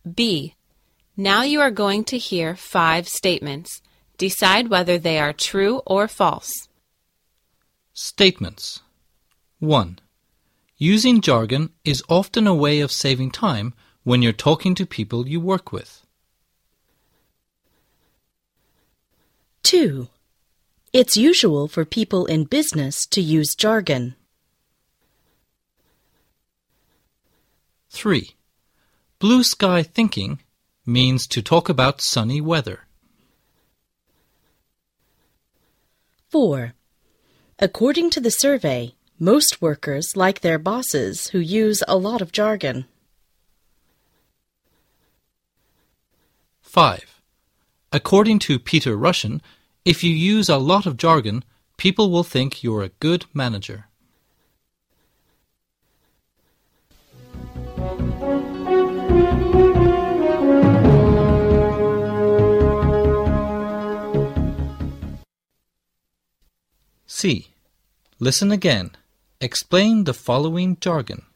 B. Now you are going to hear 5 statements. Decide whether they are true or false. Statements. 1. Using jargon is often a way of saving time when you're talking to people you work with. 2. It's usual for people in business to use jargon. 3. Blue sky thinking means to talk about sunny weather. 4. According to the survey, most workers like their bosses who use a lot of jargon. 5. According to Peter Russian, if you use a lot of jargon, people will think you're a good manager. C. Listen again. Explain the following jargon.